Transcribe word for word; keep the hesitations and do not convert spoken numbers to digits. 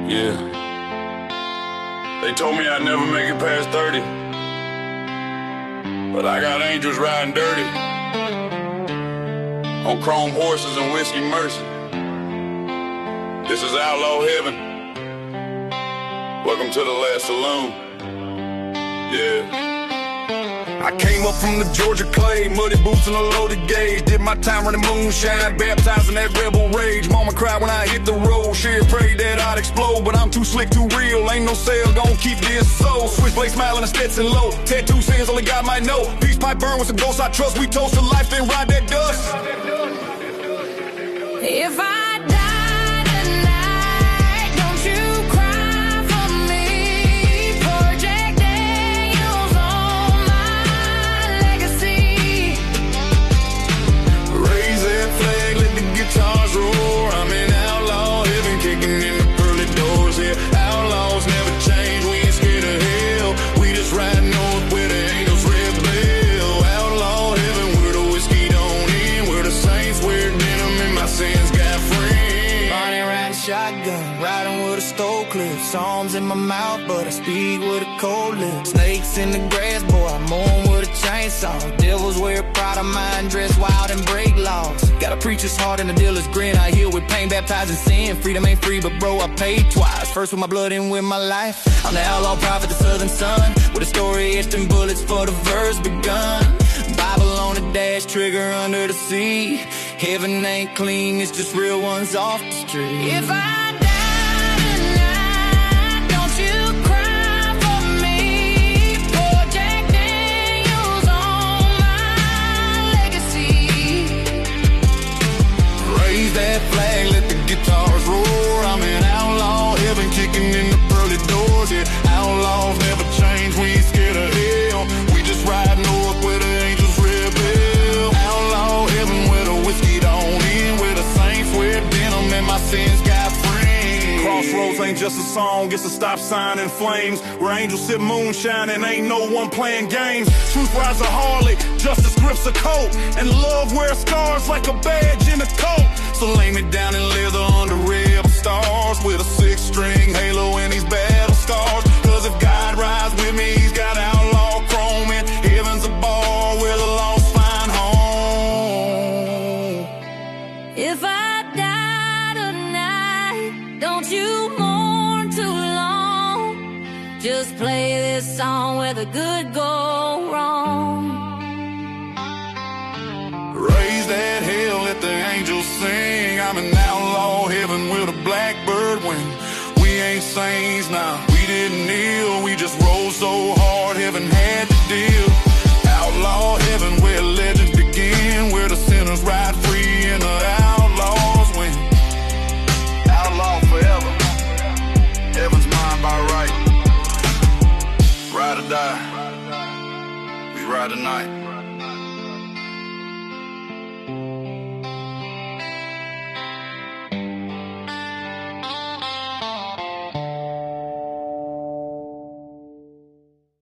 Yeah. They told me I'd never make it past thirty, but I got angels riding dirty on chrome horses and whiskey mercy. This is outlaw heaven. Welcome to the last saloon. Yeah. I came up from the Georgia clay, muddy boots and a loaded gauge. Did my time running moonshine, baptized in that rebel rage. Mama cried when I hit the road, she had prayed that I'd explode. But I'm too slick, too real, ain't no sale, gon' keep this soul. Switchblade smiling and Stetson low, tattoo saying only God might know. Peace pipe burn with some ghosts I trust, we toast to life, then ride that dust. If I die tonight, don't you cry for me. Project Daniels on my legacy. Raise that flag, let the guitars roar. I'm in outlaw heaven, kicking in the pearly doors here. Outlaws never change, we ain't scared of hell. We just ride north where the angels rebel. Outlaw heaven, where the whiskey don't end, where the saints wear denim and my sins got friends. Bonnie riding shotgun, riding with a stove clip. Psalms in my mouth, but I speak with a cold lip. Snakes in the grass, boy, I mourn with a chainsaw. Devils wear proud of mind, dress wild and break laws. Got a preacher's heart and a dealer's grin. I heal with pain, baptized in sin. Freedom ain't free, but bro, I paid twice. First with my blood and with my life. I'm the outlaw prophet, the southern sun, with a story etched in bullets for the verse begun. Bible on the dash, trigger under the sea. Heaven ain't clean, it's just real ones off the street. If I die tonight, don't you cry for me. Project Daniels on my legacy. Raise that flag, let the guitars roar. I'm in outlaw heaven, kicking in the pearly doors. Yeah, outlaws never change, we ain't scared of hell. We just ride north where the angels rebel. Outlaw heaven, where the whiskey don't end, where the saints wear denim and my sins got friends. Crossroads ain't just a song, it's a stop sign in flames, where angels sip moonshine and ain't no one playing games. Truth rides a Harley, justice grips a coat, and love wears scars like a badge in a coat. So lay me down in leather under rebel stars, with a six string halo and these battle scars. Cause if God rides with me, he's got outlaw chrome, and heaven's a bar where the lost find home. If I die tonight, don't you mourn too long. Just play this song where the good go wrong. Raise that hell, let the angels sing. I'm in outlaw heaven with a blackbird wing. We ain't saints, nah, we didn't kneel. We just rolled so hard, heaven had to deal. Outlaw heaven, where legends begin, where the sinners ride free and the outlaws win. Outlaw forever, heaven's mine by right. Ride or die, we ride tonight.